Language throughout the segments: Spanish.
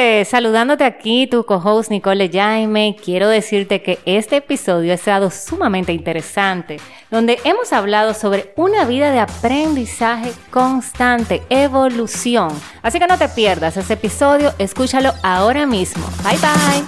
gente, saludándote aquí, tu co-host Nicole Jaime. Quiero decirte que este episodio ha estado sumamente interesante, donde hemos hablado sobre una vida de aprendizaje constante, evolución. Así que no te pierdas ese episodio, escúchalo ahora mismo. Bye bye.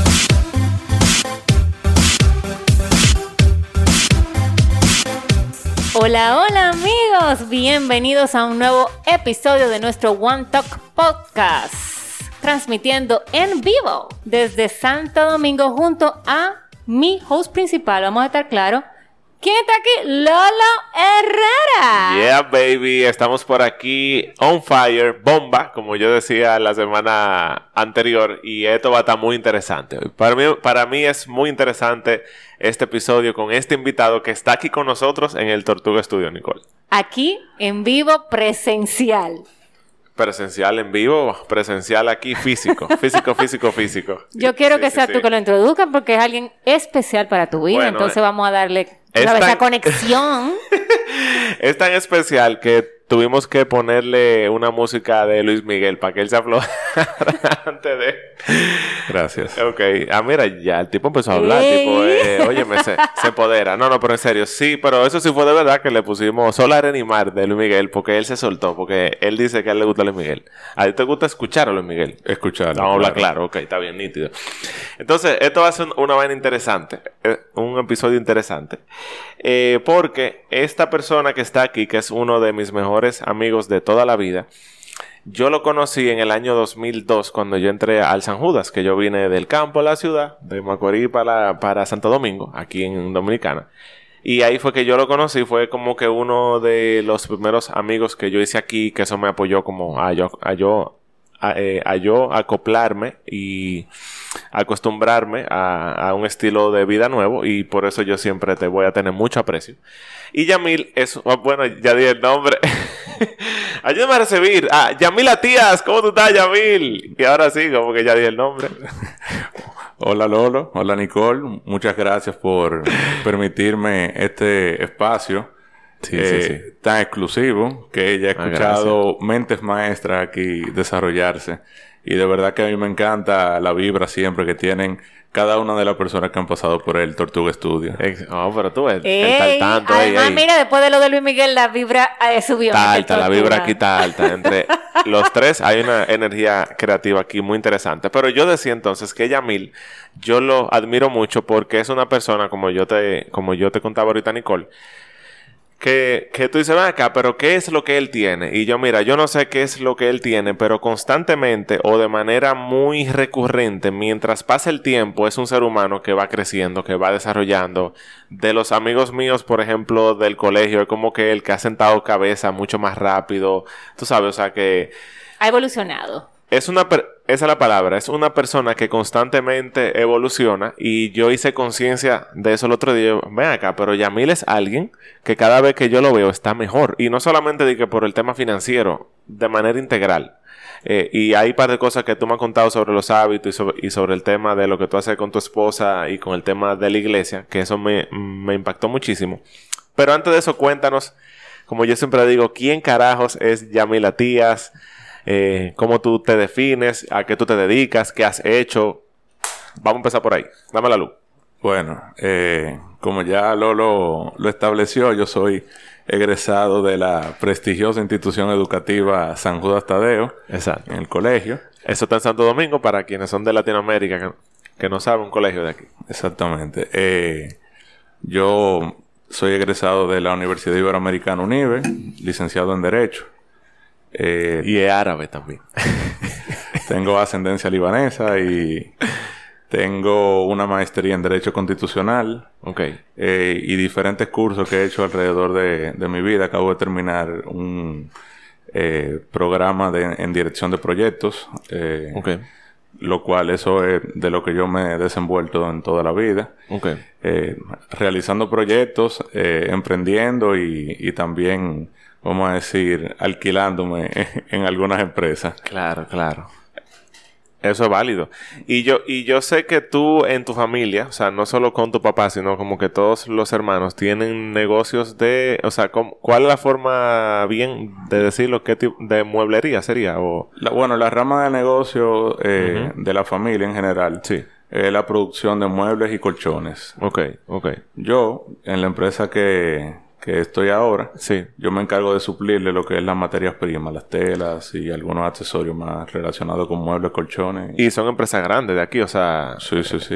Hola, hola amigos, bienvenidos a un nuevo episodio de nuestro One Talk Podcast, transmitiendo en vivo desde Santo Domingo junto a mi host principal. Vamos a estar claros. ¿Quién está aquí? Lolo Herrera. Yeah, baby. Estamos por aquí on fire, bomba, como yo decía la semana anterior. Y esto va a estar muy interesante. Para mí es muy interesante este episodio con este invitado que está aquí con nosotros en el Tortuga Studio, Nicole. Aquí, en vivo, presencial. Presencial en vivo, presencial aquí, físico. Físico. Yo quiero que sea tú que lo introduzcan porque es alguien especial para tu vida. Bueno, entonces vamos a darle esa conexión. Es tan especial que tuvimos que ponerle una música de Luis Miguel para que él se aflojara antes de... Gracias. Ok. Mira, ya el tipo empezó a hablar. Óyeme, se empodera. No, pero en serio. Sí, pero eso sí fue de verdad que le pusimos Sol, Arena y Mar de Luis Miguel porque él se soltó. Porque él dice que a él le gusta Luis Miguel. ¿A ti te gusta escuchar a Luis Miguel? Escucharlo. Vamos a hablar claro. Ok, está bien, nítido. Entonces, esto va a ser una vaina interesante. Un episodio interesante. Porque esta persona que está aquí, que es uno de mis mejores amigos de toda la vida, yo lo conocí en el año 2002 cuando yo entré al San Judas, que yo vine del campo a la ciudad, de Macorís para Santo Domingo, aquí en Dominicana. Y ahí fue que yo lo conocí, fue como que uno de los primeros amigos que yo hice aquí, que eso me apoyó como a yo acoplarme y acostumbrarme a un estilo de vida nuevo, y por eso yo siempre te voy a tener mucho aprecio. Y Yamil es... Bueno, ya di el nombre. Ayúdame a recibir. Yamil Atías. ¿Cómo tú estás, Yamil? Y ahora sí, como que ya di el nombre. Hola, Lolo. Hola, Nicole. Muchas gracias por permitirme este espacio. Sí. Tan exclusivo que ya he escuchado mentes maestras aquí desarrollarse. Y de verdad que a mí me encanta la vibra siempre que tienen cada una de las personas que han pasado por el Tortuga Studio. Pero tú el tanto. Además, mira, después de lo de Luis Miguel, la vibra subió. Está alta, la vibra aquí está alta. Entre los tres hay una energía creativa aquí muy interesante. Pero yo decía entonces que Yamil, yo lo admiro mucho porque es una persona, como yo te contaba ahorita, Nicole, que tú dices, ven acá, pero ¿qué es lo que él tiene? Y yo, mira, yo no sé qué es lo que él tiene, pero constantemente o de manera muy recurrente, mientras pasa el tiempo, es un ser humano que va creciendo, que va desarrollando. De los amigos míos, por ejemplo, del colegio, es como que el que ha sentado cabeza mucho más rápido. Tú sabes, o sea que... Ha evolucionado. Esa es la palabra. Es una persona que constantemente evoluciona. Y yo hice conciencia de eso el otro día. Ven acá, pero Yamil es alguien que cada vez que yo lo veo está mejor. Y no solamente digo por el tema financiero, de manera integral. Y hay un par de cosas que tú me has contado sobre los hábitos y sobre el tema de lo que tú haces con tu esposa y con el tema de la iglesia, que eso me impactó muchísimo. Pero antes de eso, cuéntanos, como yo siempre digo, ¿quién carajos es Yamil Atías? ¿Cómo tú te defines? ¿A qué tú te dedicas? ¿Qué has hecho? Vamos a empezar por ahí. Dame la luz. Bueno, como ya Lolo lo estableció, yo soy egresado de la prestigiosa institución educativa San Judas Tadeo. Exacto. En el colegio. Eso está en Santo Domingo para quienes son de Latinoamérica que no saben un colegio de aquí. Exactamente. Yo soy egresado de la Universidad Iberoamericana UNIBE, licenciado en Derecho. Y es árabe también. Tengo ascendencia libanesa y tengo una maestría en Derecho Constitucional. Okay. Y diferentes cursos que he hecho alrededor de mi vida. Acabo de terminar un programa en dirección de proyectos. Okay. Lo cual eso es de lo que yo me he desenvuelto en toda la vida. Okay. Realizando proyectos, emprendiendo y también, vamos a decir, alquilándome en algunas empresas. Claro. Eso es válido. Y yo sé que tú en tu familia, o sea, no solo con tu papá, sino como que todos los hermanos tienen negocios de... O sea, ¿cuál es la forma bien de decirlo? ¿Qué tipo de mueblería sería? O... La rama de negocio de la familia en general sí. Es la producción de muebles y colchones. Ok. Yo, en la empresa que estoy ahora, sí. Yo me encargo de suplirle lo que es las materias primas, las telas y algunos accesorios más relacionados con muebles, colchones. Y son empresas grandes de aquí, o sea... Sí.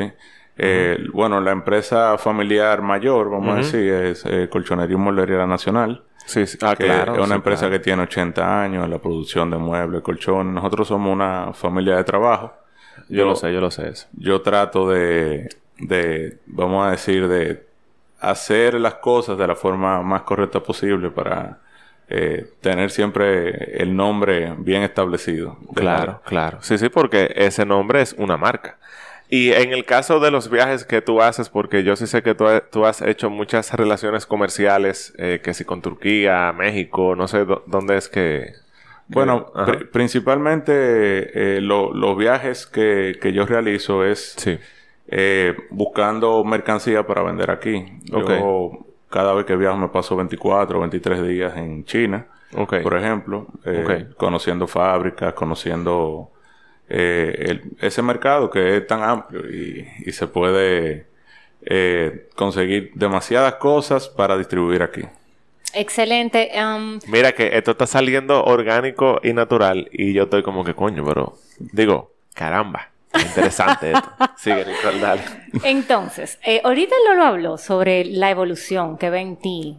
Bueno, la empresa familiar mayor, vamos a decir, es Colchonería y Mueblería Nacional. Sí. Claro. Es una empresa que tiene 80 años en la producción de muebles, colchones. Nosotros somos una familia de trabajo. Yo lo sé eso. Yo trato de vamos a decir, de hacer las cosas de la forma más correcta posible para tener siempre el nombre bien establecido. Claro. Sí, porque ese nombre es una marca. Y en el caso de los viajes que tú haces, porque yo sí sé que tú has hecho muchas relaciones comerciales, que si con Turquía, México, no sé dónde es que... Bueno, principalmente los viajes que yo realizo es sí. Buscando mercancía para vender aquí. Yo cada vez que viajo me paso 24 o 23 días en China, por ejemplo, conociendo fábricas, conociendo ese mercado que es tan amplio y se puede conseguir demasiadas cosas para distribuir aquí. Excelente. Mira que esto está saliendo orgánico y natural y yo estoy como que coño, pero digo, caramba, interesante esto. Sigue, Nicole, dale. Entonces, ahorita Lolo habló sobre la evolución que ve en ti,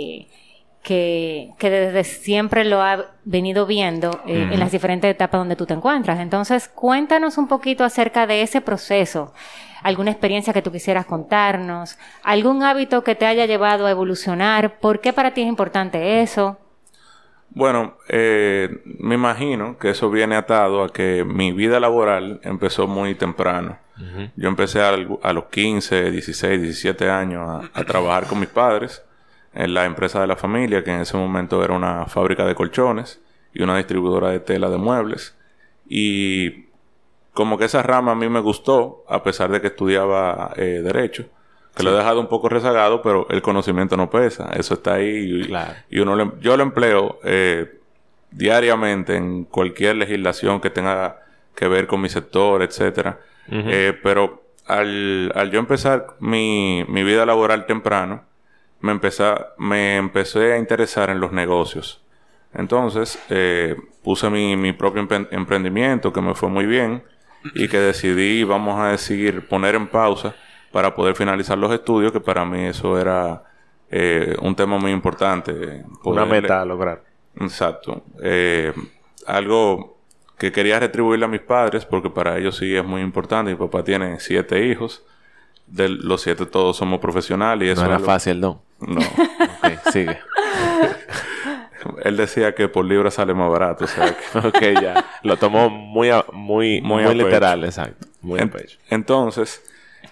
que desde siempre lo ha venido viendo en las diferentes etapas donde tú te encuentras. Entonces, cuéntanos un poquito acerca de ese proceso. ¿Alguna experiencia que tú quisieras contarnos? ¿Algún hábito que te haya llevado a evolucionar? ¿Por qué para ti es importante eso? Bueno, me imagino que eso viene atado a que mi vida laboral empezó muy temprano. Yo empecé a los 15, 16, 17 años a trabajar con mis padres en la empresa de la familia, que en ese momento era una fábrica de colchones y una distribuidora de tela de muebles. Y como que esa rama a mí me gustó, a pesar de que estudiaba Derecho, que lo he dejado un poco rezagado, pero el conocimiento no pesa. Eso está ahí y yo lo empleo diariamente en cualquier legislación que tenga que ver con mi sector, etcétera. Pero al yo empezar mi vida laboral temprano, me empecé a interesar en los negocios. Entonces, puse mi propio emprendimiento, que me fue muy bien, y que decidí, vamos a decir, poner en pausa para poder finalizar los estudios, que para mí eso era un tema muy importante. Una meta a lograr. Exacto. Algo que quería retribuirle a mis padres, porque para ellos sí es muy importante. Mi papá tiene 7 hijos. De los 7 todos somos profesionales. Y eso no era fácil, ¿no? No. Sigue. Él decía que por libra sale más barato. O sea que... ya. Lo tomó muy literal, exacto. Muy a pecho. Entonces,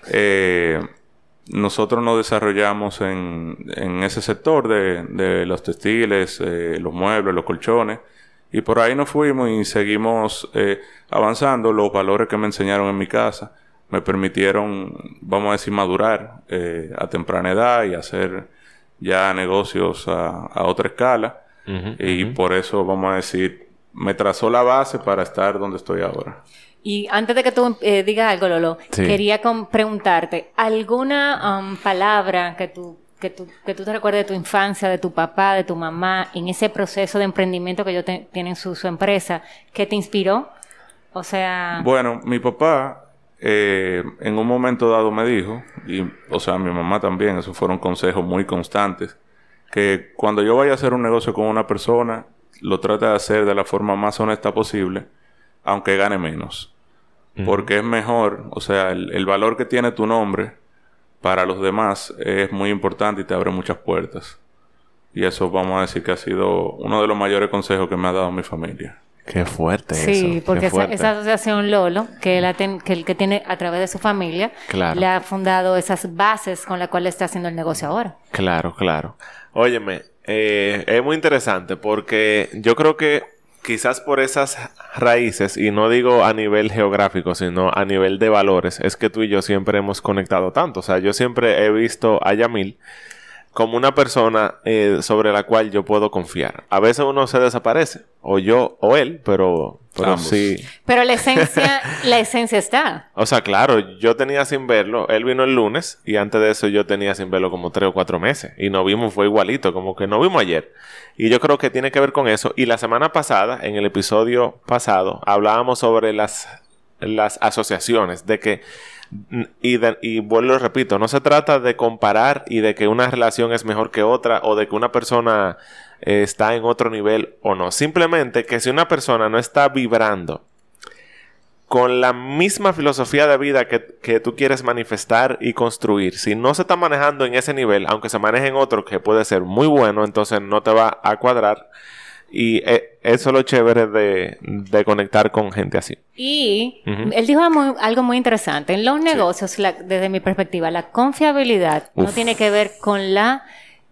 nosotros nos desarrollamos en ese sector de los textiles, los muebles, los colchones. Y por ahí nos fuimos y seguimos avanzando. Los valores que me enseñaron en mi casa me permitieron, vamos a decir, madurar a temprana edad y hacer ya negocios a otra escala. Y por eso, vamos a decir, me trazó la base para estar donde estoy ahora. Y antes de que tú digas algo, Lolo, quería preguntarte, ¿alguna palabra que tú te recuerdes de tu infancia, de tu papá, de tu mamá, en ese proceso de emprendimiento que ellos tienen su empresa, que te inspiró? O sea... Bueno, mi papá en un momento dado me dijo, y o sea, mi mamá también, esos fueron consejos muy constantes, que cuando yo vaya a hacer un negocio con una persona, lo trate de hacer de la forma más honesta posible, aunque gane menos. Porque es mejor, o sea, el valor que tiene tu nombre para los demás es muy importante y te abre muchas puertas. Y eso vamos a decir que ha sido uno de los mayores consejos que me ha dado mi familia. Qué fuerte eso. Sí, porque esa asociación Lolo, que el que tiene a través de su familia, le ha fundado esas bases con las cuales está haciendo el negocio ahora. Claro. Óyeme, es muy interesante porque yo creo que quizás por esas raíces, y no digo a nivel geográfico, sino a nivel de valores, es que tú y yo siempre hemos conectado tanto. O sea, yo siempre he visto a Yamil como una persona sobre la cual yo puedo confiar. A veces uno se desaparece, o yo o él, pero sí. Pero la esencia está. O sea, claro, yo tenía sin verlo, él vino el lunes y antes de eso yo tenía sin verlo como 3 o 4 meses y nos vimos, fue igualito, como que nos vimos ayer. Y yo creo que tiene que ver con eso. Y la semana pasada, en el episodio pasado, hablábamos sobre las asociaciones, de que y vuelvo y repito, no se trata de comparar y de que una relación es mejor que otra o de que una persona está en otro nivel o no. Simplemente que si una persona no está vibrando con la misma filosofía de vida que tú quieres manifestar y construir, si no se está manejando en ese nivel, aunque se maneje en otro que puede ser muy bueno, entonces no te va a cuadrar. Y eso es lo chévere de conectar con gente así. Y él dijo algo muy interesante. En los negocios, desde mi perspectiva, la confiabilidad no tiene que ver con la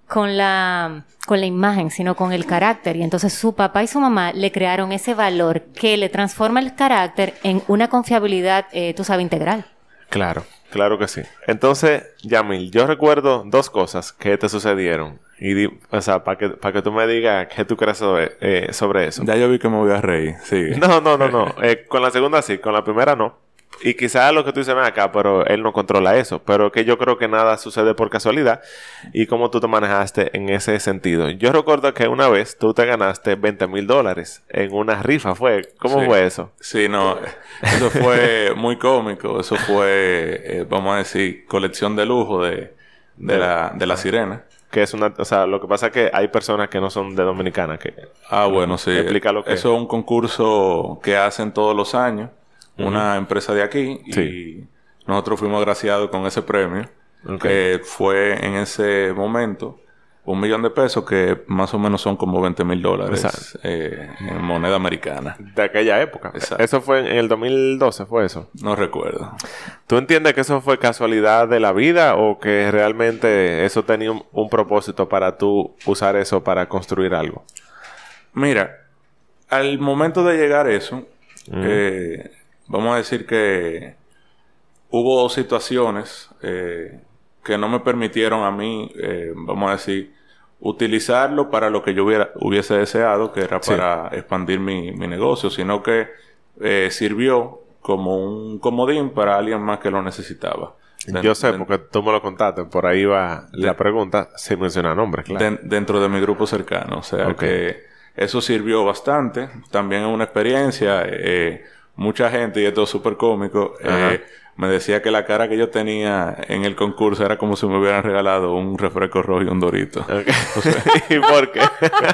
imagen, sino con el carácter. Y entonces su papá y su mamá le crearon ese valor que le transforma el carácter en una confiabilidad, tú sabes, integral. Claro que sí. Entonces, Yamil, yo recuerdo 2 cosas que te sucedieron. O sea, para que tú me digas qué tú crees sobre eso. Ya yo vi que me voy a reír. Sigue. No. Con la segunda sí, con la primera no. Y quizás lo que tú dices acá, pero él no controla eso. Pero que yo creo que nada sucede por casualidad. Y cómo tú te manejaste en ese sentido. Yo recuerdo que una vez tú te ganaste $20,000 en una rifa, ¿fue? ¿Cómo fue eso? Sí, no. Eso fue muy cómico. Eso fue, vamos a decir, colección de lujo de la Sirena. Que es o sea, lo que pasa es que hay personas que no son de Dominicana que... Bueno, sí. Explica lo que eso es un concurso que hacen todos los años. Una empresa de aquí. Sí. Y nosotros fuimos agraciados con ese premio. Que fue en ese momento $1 millón, que más o menos son como $20,000 en moneda americana. De aquella época. Exacto. ¿Eso fue en el 2012? ¿Fue eso? No recuerdo. ¿Tú entiendes que eso fue casualidad de la vida o que realmente eso tenía un propósito para tú usar eso para construir algo? Mira, al momento de llegar a eso, vamos a decir que hubo situaciones que no me permitieron a mí, vamos a decir, utilizarlo para lo que yo hubiese deseado, que era para expandir mi negocio, sino que sirvió como un comodín para alguien más que lo necesitaba. Yo sé, porque tú me lo contaste, por ahí va la pregunta, sin mencionar nombres, claro. Dentro de mi grupo cercano, o sea que eso sirvió bastante. También es una experiencia, mucha gente, y esto es súper cómico, me decía que la cara que yo tenía en el concurso era como si me hubieran regalado un refresco rojo y un Dorito. Okay. O sea, ¿y por qué?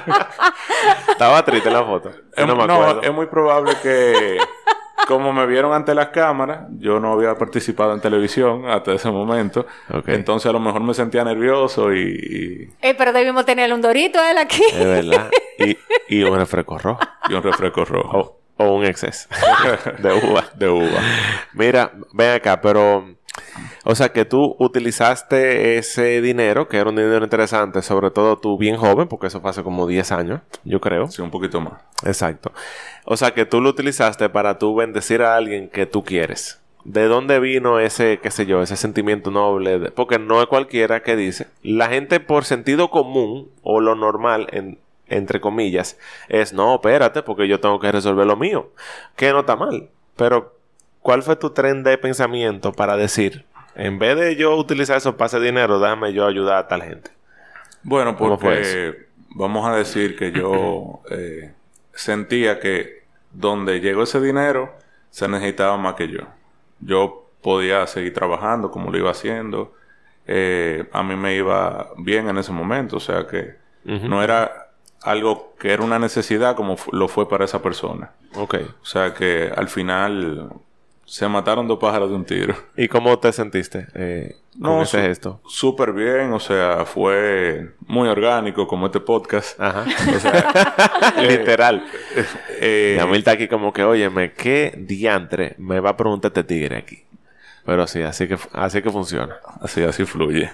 Estaba triste en la foto. No, es muy probable que... Como me vieron ante las cámaras, yo no había participado en televisión hasta ese momento. Okay. Entonces, a lo mejor me sentía nervioso y... pero debimos tener un Dorito él aquí. Es verdad. Y un refresco rojo. Y un refresco rojo. O un exceso de uva. Mira, ven acá, pero... O sea, que tú utilizaste ese dinero, que era un dinero interesante, sobre todo tú bien joven, porque eso fue hace como 10 años, yo creo. Sí, un poquito más. Exacto. O sea, que tú lo utilizaste para tú bendecir a alguien que tú quieres. ¿De dónde vino ese, qué sé yo, ese sentimiento noble? Porque no es cualquiera que dice. La gente por sentido común, o lo normal, entre comillas, es, no, espérate, porque yo tengo que resolver lo mío. Que no está mal. Pero, ¿cuál fue tu tren de pensamiento para decir, en vez de yo utilizar eso para hacer dinero, déjame yo ayudar a tal gente? Bueno, porque vamos a decir que yo sentía que donde llegó ese dinero se necesitaba más que yo. Yo podía seguir trabajando como lo iba haciendo. A mí me iba bien en ese momento. O sea que no era algo que era una necesidad como lo fue para esa persona. Okay. O sea que al final se mataron 2 pájaros de un tiro. ¿Y cómo te sentiste con ese gesto? Súper bien. O sea, fue muy orgánico como este podcast. Ajá. O sea, literal. Yamil está aquí como que, óyeme, ¿qué diantre me va a preguntar este tigre aquí? Pero sí, así que funciona. Así fluye.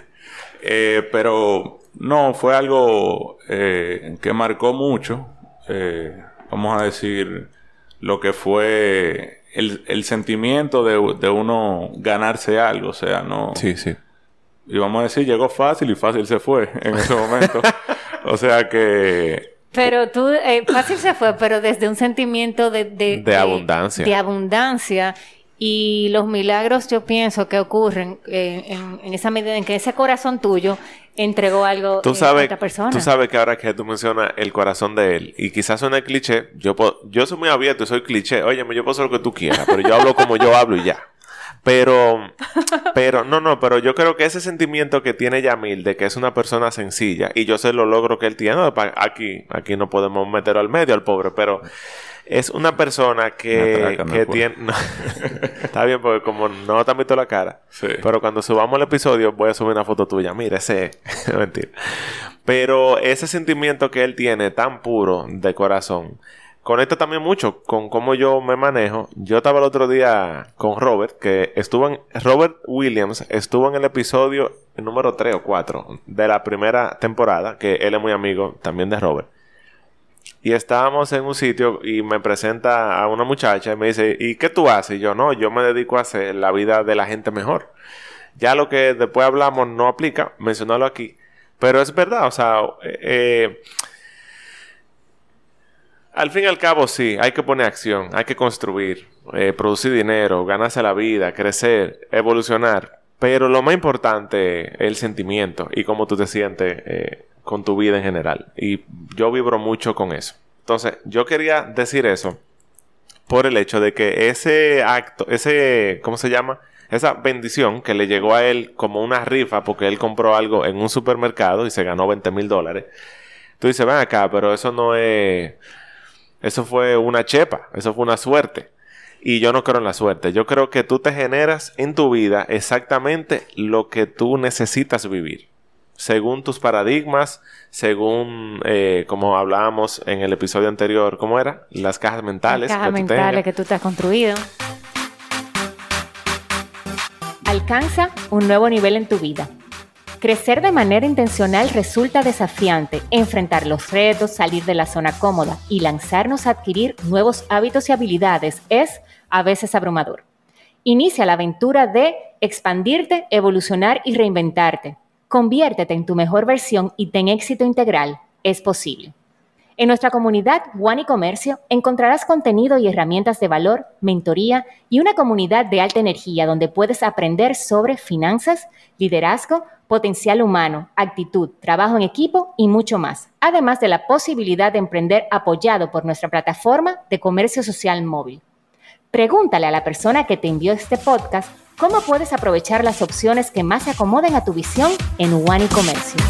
Pero no, fue algo que marcó mucho vamos a decir, lo que fue el sentimiento de uno ganarse algo. O sea, no... Sí, sí. Y vamos a decir, llegó fácil y fácil se fue en ese momento. O sea que... Pero tú, fácil se fue, pero desde un sentimiento de abundancia. De abundancia. Y los milagros yo pienso que ocurren en esa medida en que ese corazón tuyo entregó algo a otra persona. Tú sabes que ahora que tú mencionas el corazón de él, y quizás suena cliché, yo soy muy abierto y soy cliché. Óyeme, yo puedo hacer lo que tú quieras, pero yo hablo como yo hablo y ya. Pero yo creo que ese sentimiento que tiene Yamil de que es una persona sencilla, y yo sé lo logro que él tiene, aquí no podemos meter al medio al pobre, pero es una persona que tiene... No, está bien, porque como no te han visto la cara, sí. Pero cuando subamos el episodio voy a subir una foto tuya. Mira, ese... Mentira. Pero ese sentimiento que él tiene tan puro de corazón conecta también mucho con cómo yo me manejo. Yo estaba el otro día con Robert, Robert Williams estuvo en el episodio número 3 o 4 de la primera temporada, que él es muy amigo también de Robert. Y estábamos en un sitio y me presenta a una muchacha y me dice, ¿y qué tú haces? Y yo, no, yo me dedico a hacer la vida de la gente mejor. Ya lo que después hablamos no aplica, mencionarlo aquí. Pero es verdad, o sea... al fin y al cabo, sí, hay que poner acción, hay que construir, producir dinero, ganarse la vida, crecer, evolucionar. Pero lo más importante es el sentimiento y cómo tú te sientes con tu vida en general. Y yo vibro mucho con eso. Entonces, yo quería decir eso por el hecho de que ese acto, ¿cómo se llama? Esa bendición que le llegó a él como una rifa porque él compró algo en un supermercado y se ganó $20,000. Tú dices, ven acá, pero eso no es... Eso fue una chepa, eso fue una suerte. Y yo no creo en la suerte. Yo creo que tú te generas en tu vida exactamente lo que tú necesitas vivir. Según tus paradigmas, según como hablábamos en el episodio anterior, ¿cómo era? Las cajas mentales. Las cajas mentales que tú te has construido. Alcanza un nuevo nivel en tu vida. Crecer de manera intencional resulta desafiante. Enfrentar los retos, salir de la zona cómoda y lanzarnos a adquirir nuevos hábitos y habilidades es a veces abrumador. Inicia la aventura de expandirte, evolucionar y reinventarte. Conviértete en tu mejor versión y ten éxito integral. Es posible. En nuestra comunidad One y Comercio encontrarás contenido y herramientas de valor, mentoría y una comunidad de alta energía donde puedes aprender sobre finanzas, liderazgo, potencial humano, actitud, trabajo en equipo y mucho más. Además de la posibilidad de emprender apoyado por nuestra plataforma de comercio social móvil. Pregúntale a la persona que te envió este podcast cómo puedes aprovechar las opciones que más se acomoden a tu visión en One y Comercio.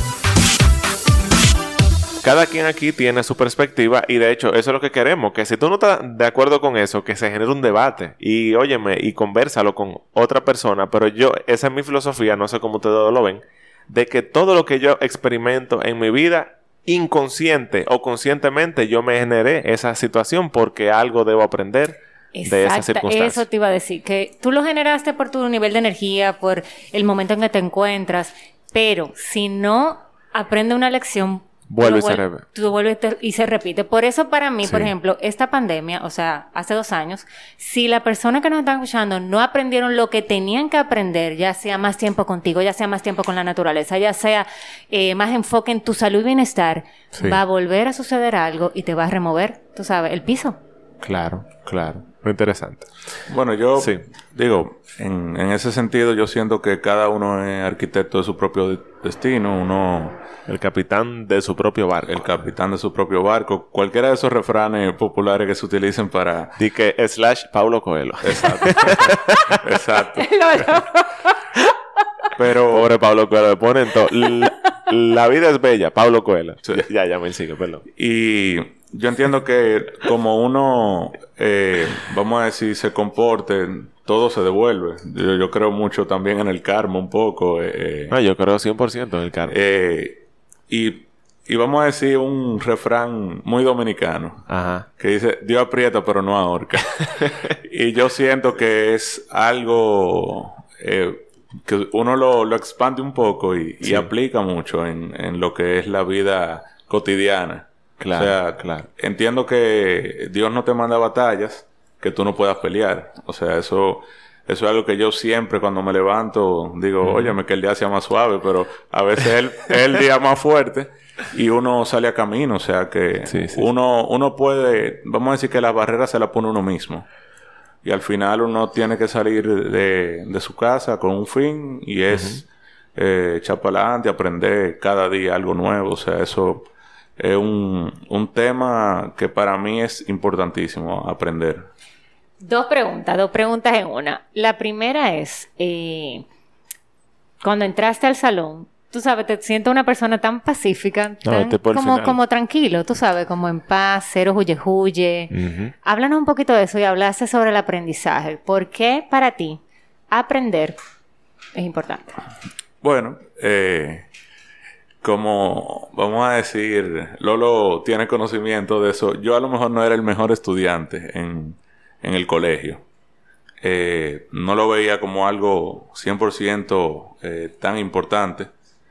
Cada quien aquí tiene su perspectiva y de hecho eso es lo que queremos, que si tú no estás de acuerdo con eso, que se genere un debate y óyeme y convérsalo con otra persona, pero esa es mi filosofía, no sé cómo ustedes lo ven, de que todo lo que yo experimento en mi vida, inconsciente o conscientemente, yo me generé esa situación porque algo debo aprender de esa circunstancia. Eso te iba a decir, que tú lo generaste por tu nivel de energía, por el momento en que te encuentras, pero si no aprende una lección, vuelve y se repite. Por eso para mí, por ejemplo, esta pandemia, o sea, hace 2 años, si las personas que nos están escuchando no aprendieron lo que tenían que aprender, ya sea más tiempo contigo, ya sea más tiempo con la naturaleza, ya sea más enfoque en tu salud y bienestar, va a volver a suceder algo y te va a remover, tú sabes, el piso. Claro. Muy interesante. Bueno, yo digo, en ese sentido yo siento que cada uno es arquitecto de su propio destino, el capitán de su propio barco. El capitán de su propio barco. Cualquiera de esos refranes populares que se utilicen para... Di que / Paulo Coelho. Exacto. Pero... Pobre Paulo Coelho. Le ponen todo. La vida es bella. Paulo Coelho. Sí. Ya me sigue, perdón. Y yo entiendo que como uno, vamos a decir, se comporte, todo se devuelve. Yo creo mucho también en el karma un poco. Yo creo 100% en el karma. Y vamos a decir un refrán muy dominicano. Ajá. Que dice, Dios aprieta pero no ahorca. Y yo siento que es algo que uno lo expande un poco y aplica mucho en lo que es la vida cotidiana. Claro, o sea, claro. Entiendo que Dios no te manda batallas que tú no puedas pelear. O sea, eso es algo que yo siempre cuando me levanto digo, óyeme, que el día sea más suave, pero a veces es el día más fuerte y uno sale a camino. O sea, que uno puede, vamos a decir que las barreras se las pone uno mismo. Y al final uno tiene que salir de su casa con un fin y es echar para adelante, aprender cada día algo nuevo. O sea, eso es un tema que para mí es importantísimo aprender. Dos preguntas en una. La primera es, cuando entraste al salón, tú sabes, te sientes una persona tan pacífica, como tranquilo, tú sabes, como en paz, cero huye. Háblanos un poquito de eso y hablaste sobre el aprendizaje. ¿Por qué para ti aprender es importante? Bueno, como vamos a decir, Lolo tiene conocimiento de eso. Yo a lo mejor no era el mejor estudiante en el colegio. No lo veía como algo 100% tan importante.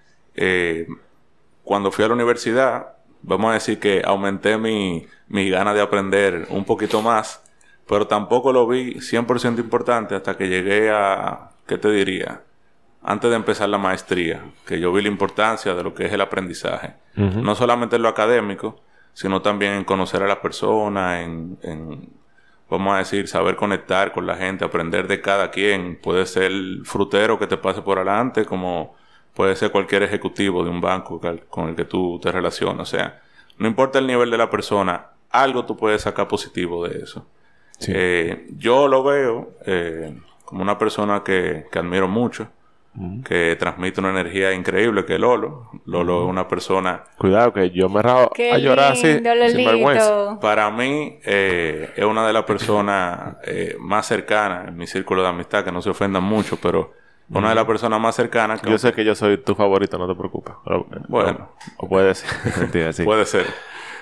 Cuando fui a la universidad, vamos a decir que aumenté mi ganas de aprender un poquito más, pero tampoco lo vi 100% importante hasta que llegué a, ¿qué te diría? Antes de empezar la maestría, que yo vi la importancia de lo que es el aprendizaje. No solamente en lo académico, sino también en conocer a las personas, en vamos a decir, saber conectar con la gente, aprender de cada quien. Puede ser el frutero que te pase por adelante, como puede ser cualquier ejecutivo de un banco con el que tú te relacionas. O sea, no importa el nivel de la persona, algo tú puedes sacar positivo de eso. Sí. Yo lo veo como una persona que admiro mucho, que transmite una energía increíble, que es Lolo. Lolo es una persona... Cuidado, que yo me rajo a llorar así, sin vergüenza. Para mí, es una de las personas más cercanas en mi círculo de amistad, que no se ofendan mucho, pero una de las personas más cercanas... Yo sé que yo soy tu favorito, no te preocupes. Bueno. O puede ser. Mentira, sí. Puede ser.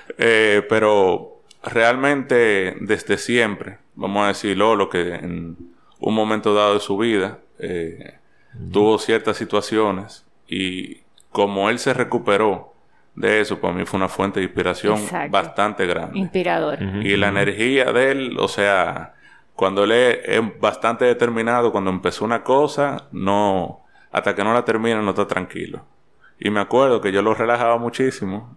Pero realmente, desde siempre, vamos a decir, Lolo, que en un momento dado de su vida... tuvo ciertas situaciones y como él se recuperó de eso, para mí fue una fuente de inspiración bastante grande. Inspirador. Y la energía de él, o sea, cuando él es bastante determinado, cuando empezó una cosa, no, hasta que no la termina no está tranquilo. Y me acuerdo que yo lo relajaba muchísimo,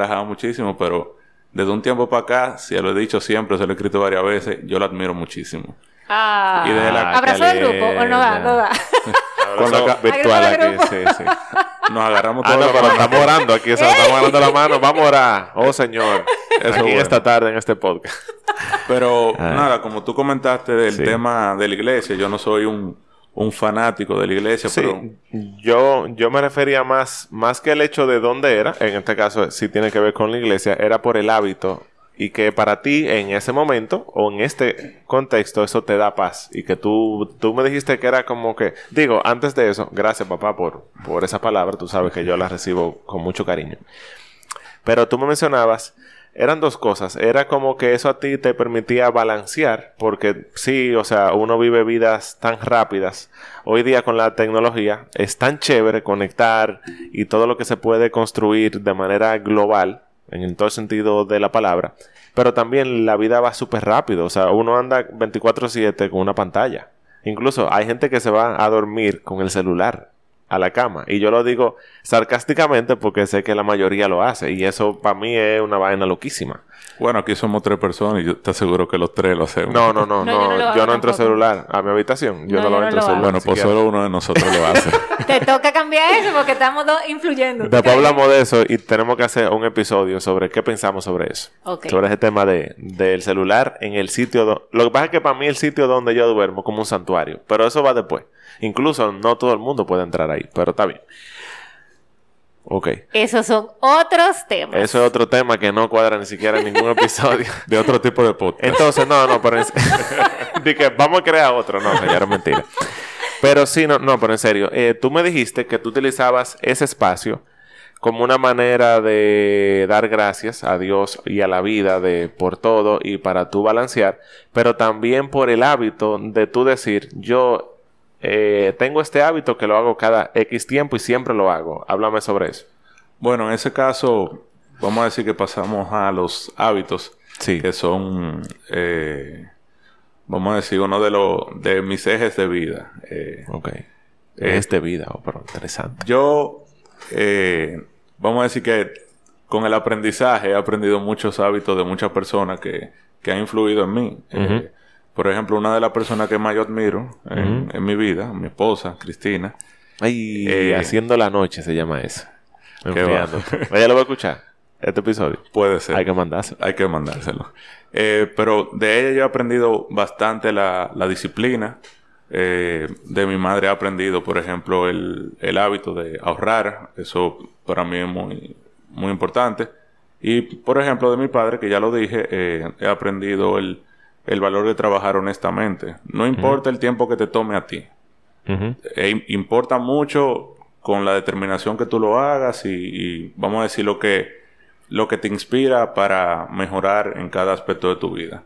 pero desde un tiempo para acá, si lo he dicho siempre, se lo he escrito varias veces, yo lo admiro muchísimo. Y de la ¿abrazo del grupo o no da? Con la virtual aquí, sí. Nos agarramos todos. Pero estamos orando aquí, se nos estamos agarrando la mano. Vamos a orar. Oh, Señor. Eso aquí esta tarde en este podcast. Pero, nada, como tú comentaste del tema de la iglesia, yo no soy un fanático de la iglesia, pero... Yo me refería más que el hecho de dónde era, en este caso sí tiene que ver con la iglesia, era por el hábito. Y que para ti, en ese momento, o en este contexto, eso te da paz. Y que tú me dijiste que era como que... Digo, antes de eso, gracias papá por esa palabra. Tú sabes que yo la recibo con mucho cariño. Pero tú me mencionabas... Eran dos cosas. Era como que eso a ti te permitía balancear. Porque sí, o sea, uno vive vidas tan rápidas. Hoy día con la tecnología es tan chévere conectar y todo lo que se puede construir de manera global. En todo el sentido de la palabra. Pero también la vida va súper rápido. O sea, uno anda 24/7 con una pantalla. Incluso hay gente que se va a dormir con el celular a la cama. Y yo lo digo sarcásticamente porque sé que la mayoría lo hace. Y eso para mí es una vaina loquísima. Bueno, aquí somos 3 personas y yo te aseguro que los 3 lo hacemos. No, yo no entro celular a mi habitación. Yo no lo entro celular. Bueno, pues solo uno de nosotros lo hace. Te toca cambiar eso porque estamos dos influyendo. Después hablamos de eso y tenemos que hacer un episodio sobre qué pensamos sobre eso. Okay. Sobre ese tema del celular en el sitio... Lo que pasa es que para mí el sitio donde yo duermo es como un santuario. Pero eso va después. Incluso no todo el mundo puede entrar ahí. Pero está bien. Ok. Esos son otros temas. Eso es otro tema que no cuadra ni siquiera en ningún episodio. De otro tipo de podcast. Entonces, pero de que vamos a crear otro. No, ya era mentira. Pero sí, pero en serio. Tú me dijiste que tú utilizabas ese espacio como una manera de dar gracias a Dios y a la vida por todo y para tú balancear. Pero también por el hábito de tú decir, yo... tengo este hábito que lo hago cada X tiempo y siempre lo hago. Háblame sobre eso. Bueno, en ese caso, vamos a decir que pasamos a los hábitos, que son, vamos a decir, uno de mis ejes de vida. Ejes de vida, pero interesante. Yo, vamos a decir que con el aprendizaje he aprendido muchos hábitos de muchas personas que han influido en mí. Por ejemplo, una de las personas que más yo admiro en mi vida, mi esposa, Cristina. Haciendo la noche se llama eso. ¿Ella lo va a escuchar? Este episodio. Puede ser. Hay que mandárselo. Hay que mandárselo. Pero de ella yo he aprendido bastante la disciplina. De mi madre he aprendido, por ejemplo, el hábito de ahorrar. Eso para mí es muy, muy importante. Y, por ejemplo, de mi padre, que ya lo dije, he aprendido el valor de trabajar honestamente. No importa el tiempo que te tome a ti. Importa mucho con la determinación que tú lo hagas y vamos a decir lo que te inspira para mejorar en cada aspecto de tu vida.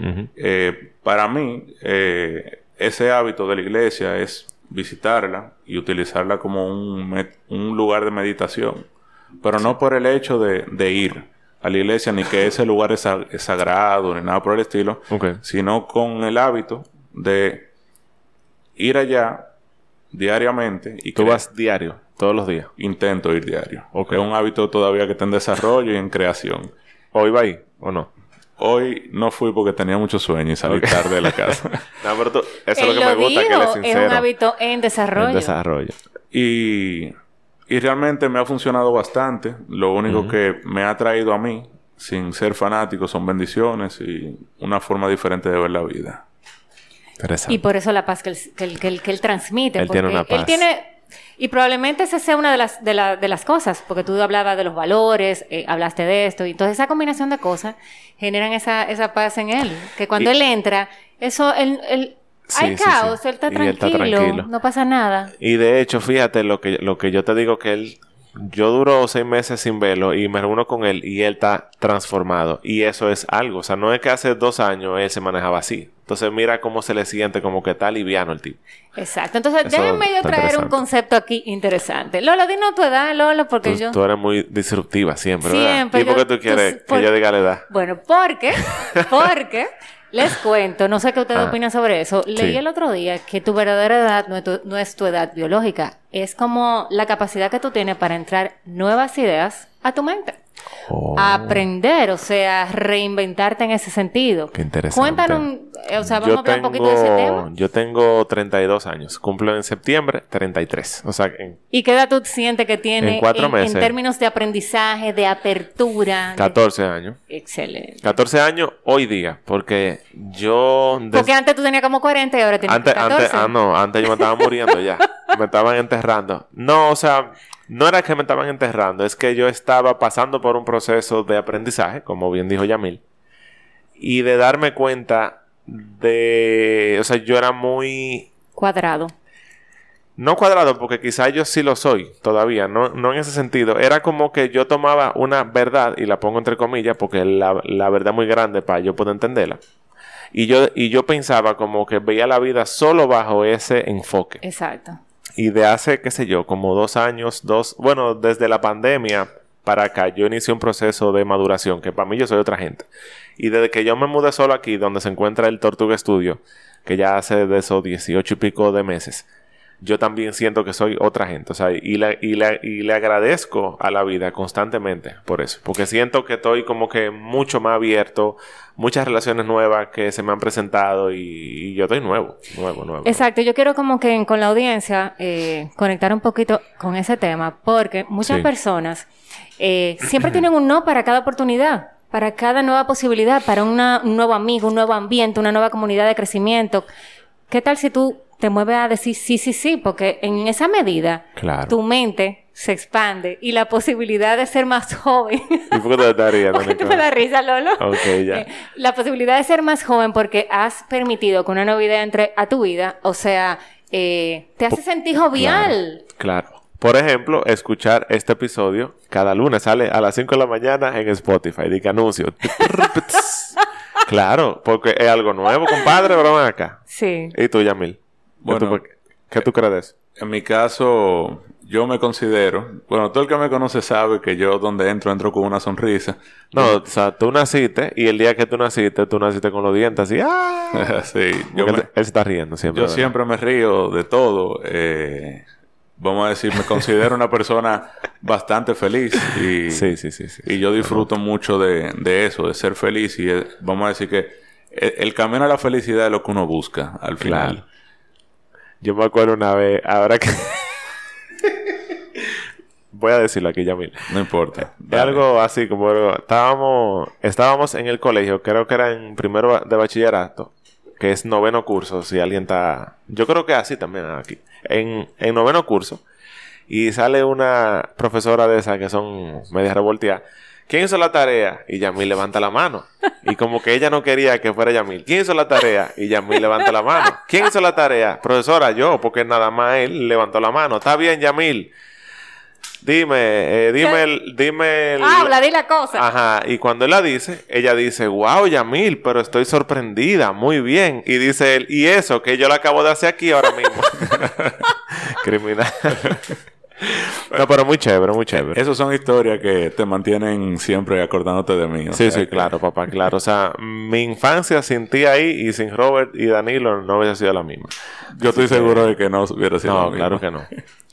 Para mí, ese hábito de la iglesia es visitarla y utilizarla como un lugar de meditación. Pero no por el hecho de ir a la iglesia, ni que ese lugar es sagrado, ni nada por el estilo, sino con el hábito de ir allá diariamente. Y ¿Tú vas diario? ¿Todos los días? Intento ir diario. Es un hábito todavía que está en desarrollo y en creación. ¿Hoy va ahí o no? Hoy no fui porque tenía mucho sueño y salí tarde de la casa. No, pero eso es lo que me gusta, que él es sincero. Es un hábito en desarrollo. En desarrollo. Y realmente me ha funcionado bastante. Lo único que me ha traído a mí, sin ser fanático, son bendiciones y una forma diferente de ver la vida. Y por eso la paz que él transmite. Él tiene una paz. Y probablemente esa sea una de las cosas, porque tú hablabas de los valores, hablaste de esto, y toda esa combinación de cosas generan esa paz en él. Que cuando él entra, hay caos, él está tranquilo, no pasa nada. Y de hecho, fíjate lo que yo te digo, que yo duro 6 meses sin verlo y me reúno con él y él está transformado. Y eso es algo. O sea, no es que hace 2 años él se manejaba así. Entonces mira cómo se le siente, como que está liviano el tipo. Exacto. Entonces déjenme yo traer un concepto aquí interesante. Lolo, dinos tu edad, Lolo, porque tú eres muy disruptiva siempre, ¿verdad? ¿Y por qué tú quieres que yo diga la edad? Bueno, porque les cuento, no sé qué ustedes opinan sobre eso. Leí el otro día que tu verdadera edad no es tu edad biológica. Es como la capacidad que tú tienes para entrar nuevas ideas a tu mente. Aprender, o sea, reinventarte en ese sentido. Qué interesante. Cuéntanos, vamos a hablar un poquito de ese tema. Yo tengo 32 años. Cumplo en septiembre 33. O sea, ¿y qué edad tú sientes que tiene en 4 meses? En términos de aprendizaje, de apertura? 14 años. Excelente. 14 años hoy día. Porque yo... Porque antes tú tenías como 40 y ahora tienes 14. Antes yo me estaba muriendo ya. Me estaban enterrando. No, o sea... No era que me estaban enterrando, es que yo estaba pasando por un proceso de aprendizaje, como bien dijo Yamil, y de darme cuenta de... O sea, yo era muy... Cuadrado. No cuadrado, porque quizás yo sí lo soy todavía, no en ese sentido. Era como que yo tomaba una verdad, y la pongo entre comillas, porque la verdad es muy grande para yo poder entenderla. Y yo pensaba como que veía la vida solo bajo ese enfoque. Exacto. Y de hace, qué sé yo, como 2 años, bueno, desde la pandemia para acá, yo inicié un proceso de maduración, que para mí yo soy otra gente. Y desde que yo me mudé solo aquí, donde se encuentra el Tortuga Studio, que ya hace de esos 18 y pico de meses, yo también siento que soy otra gente. O sea, y le agradezco a la vida constantemente por eso. Porque siento que estoy como que mucho más abierto, muchas relaciones nuevas que se me han presentado y yo estoy nuevo. Exacto. Yo quiero como que con la audiencia conectar un poquito con ese tema, porque muchas personas siempre tienen un no para cada oportunidad, para cada nueva posibilidad, para un nuevo amigo, un nuevo ambiente, una nueva comunidad de crecimiento. ¿Qué tal si tú te mueves a decir sí? Porque en esa medida tu mente se expande y la posibilidad de ser más joven. ¿Y por qué te estás riendo? ¿Por qué te me da risa, Lolo? Ok, ya. La posibilidad de ser más joven porque has permitido que una nueva idea entre a tu vida, o sea, te hace sentir jovial. Claro. Por ejemplo, escuchar este episodio cada lunes sale a las 5 de la mañana en Spotify. Dice anuncio. Claro, porque es algo nuevo, compadre, pero ven acá. Sí. ¿Y tú, Yamil? Bueno, ¿Qué tú crees de eso? En mi caso, yo me considero... Bueno, todo el que me conoce sabe que yo donde entro con una sonrisa. No, o sea, tú naciste y el día que tú naciste con los dientes así. ¡Ah! Sí. Él se está riendo siempre. Yo siempre me río de todo. Vamos a decir, me considero una persona bastante feliz. Y, sí. Y yo disfruto mucho de eso, de ser feliz. Y vamos a decir que el camino a la felicidad es lo que uno busca al final. Claro. Yo me acuerdo una vez, ahora que... Voy a decirlo aquí, Yamil. No importa. Es algo así como... Estábamos en el colegio, creo que era en primero de bachillerato, que es 9º curso, si alguien está... Yo creo que así también aquí. En 9º curso. Y sale una profesora de esas que son medias revolteadas. ¿Quién hizo la tarea? Y Yamil levanta la mano. Y como que ella no quería que fuera Yamil. ¿Quién hizo la tarea? Y Yamil levanta la mano. ¿Quién hizo la tarea? Profesora, yo, porque nada más él levantó la mano. Está bien, Yamil. Dime Habla, di la cosa. Ajá. Y cuando él la dice, ella dice, wow, Yamil, pero estoy sorprendida. Muy bien. Y dice él, y eso, que yo lo acabo de hacer aquí ahora mismo. Criminal. No, pero muy chévere, muy chévere. Esas son historias que te mantienen siempre acordándote de mí. Sí, claro, papá, claro. O sea, mi infancia sin ti ahí y sin Robert y Danilo no hubiese sido la misma. Yo estoy seguro de que no hubiera sido la misma. No, claro que no.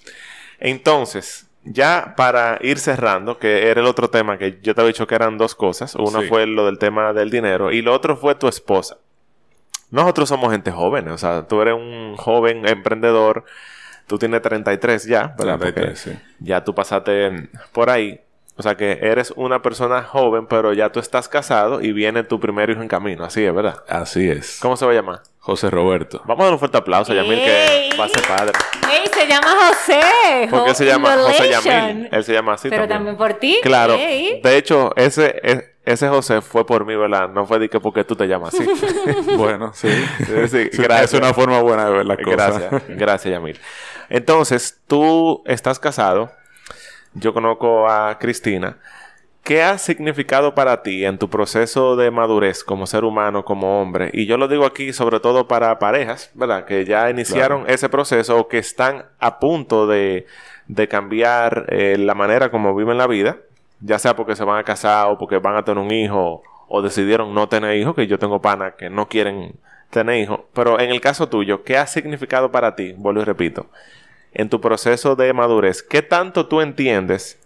Entonces, ya para ir cerrando, que era el otro tema que yo te había dicho que eran dos cosas. Uno fue lo del tema del dinero y lo otro fue tu esposa. Nosotros somos gente joven, o sea, tú eres un joven emprendedor. Tú tienes 33 ya, ¿verdad? 33, sí. Ya tú pasaste por ahí. O sea que eres una persona joven, pero ya tú estás casado y viene tu primer hijo en camino. Así es, ¿verdad? Así es. ¿Cómo se va a llamar? José Roberto. Vamos a dar un fuerte aplauso a Yamil, que va a ser padre. ¡Ey! Se llama José. ¿Por qué se llama José Yamil? Él se llama así pero también por ti. Claro. Ey. De hecho, ese José fue por mí, ¿verdad? No fue de que porque tú te llamas así. Bueno, sí. Sí, gracias. Es una forma buena de ver las cosas. Gracias, Yamil. Entonces, tú estás casado. Yo conozco a Cristina. ¿Qué ha significado para ti en tu proceso de madurez como ser humano, como hombre? Y yo lo digo aquí sobre todo para parejas, ¿verdad? Que ya iniciaron ese proceso o que están a punto de cambiar la manera como viven la vida. Ya sea porque se van a casar o porque van a tener un hijo o decidieron no tener hijos, que yo tengo panas que no quieren tener hijos. Pero en el caso tuyo, ¿qué ha significado para ti? Vuelvo y repito. En tu proceso de madurez, ¿qué tanto tú entiendes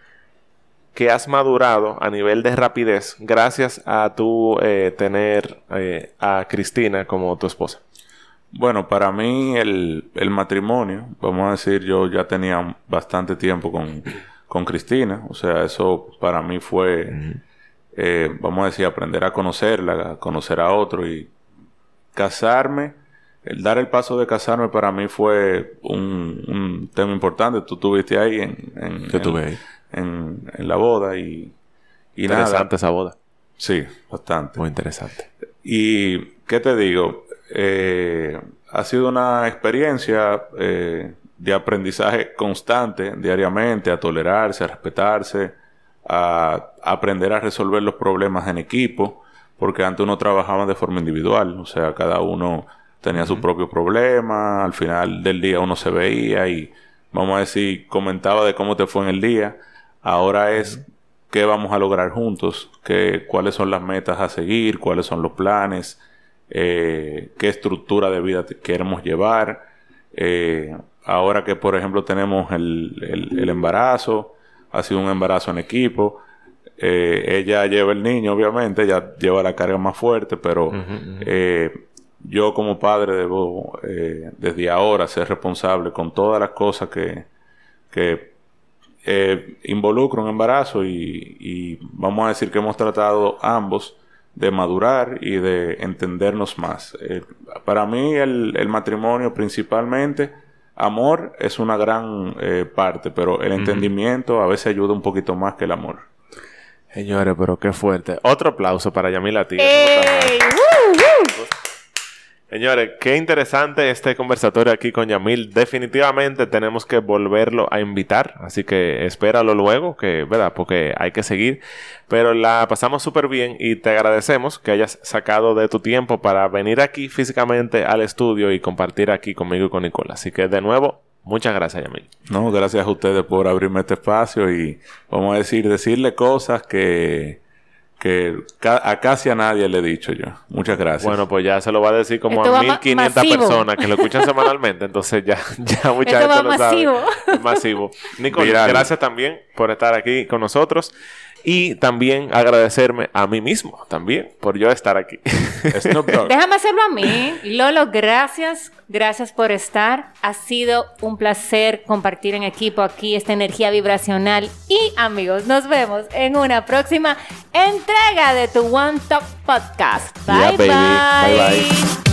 que has madurado a nivel de rapidez gracias a tu tener a Cristina como tu esposa? Bueno, para mí el matrimonio, vamos a decir, yo ya tenía bastante tiempo con Cristina. O sea, eso para mí fue, vamos a decir, aprender a conocerla, a conocer a otro y casarme. El dar el paso de casarme para mí fue un tema importante. Tú estuviste ahí en la boda y interesante esa boda. Sí, bastante. Muy interesante. Y, ¿qué te digo? Ha sido una experiencia de aprendizaje constante, diariamente, a tolerarse, a respetarse, a aprender a resolver los problemas en equipo, porque antes uno trabajaba de forma individual, o sea, cada uno tenía su propio problema, al final del día uno se veía y, vamos a decir, comentaba de cómo te fue en el día. Ahora es qué vamos a lograr juntos, cuáles son las metas a seguir, cuáles son los planes, qué estructura de vida queremos llevar. Ahora que, por ejemplo, tenemos el embarazo, ha sido un embarazo en equipo. Ella lleva el niño, obviamente, ella lleva la carga más fuerte, pero yo como padre debo desde ahora ser responsable con todas las cosas que involucra un embarazo y vamos a decir que hemos tratado ambos de madurar y de entendernos más. Para mí el matrimonio principalmente, amor es una gran parte, pero el entendimiento a veces ayuda un poquito más que el amor. Señores, pero qué fuerte. Otro aplauso para Yamil Atiga. Señores, qué interesante este conversatorio aquí con Yamil. Definitivamente tenemos que volverlo a invitar. Así que espéralo luego, ¿verdad? Porque hay que seguir. Pero la pasamos súper bien y te agradecemos que hayas sacado de tu tiempo para venir aquí físicamente al estudio y compartir aquí conmigo y con Nicole. Así que de nuevo, Muchas gracias, Yamil. No, gracias a ustedes por abrirme este espacio y, vamos a decirle cosas que a casi a nadie le he dicho yo. Muchas gracias. Bueno, pues ya se lo va a decir como Esto a 1,500 personas que lo escuchan semanalmente. Entonces ya mucha gente lo sabe. Es masivo. Nicole, gracias también por estar aquí con nosotros. Y también agradecerme a mí mismo, también, por yo estar aquí. Déjame hacerlo a mí. Lolo, gracias. Gracias por estar. Ha sido un placer compartir en equipo aquí esta energía vibracional. Y, amigos, nos vemos en una próxima entrega de tu One Talk Podcast. Bye, bye.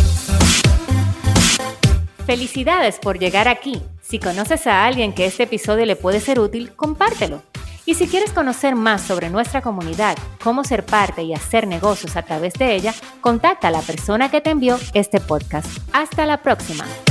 Felicidades por llegar aquí. Si conoces a alguien que este episodio le puede ser útil, compártelo. Y si quieres conocer más sobre nuestra comunidad, cómo ser parte y hacer negocios a través de ella, contacta a la persona que te envió este podcast. Hasta la próxima.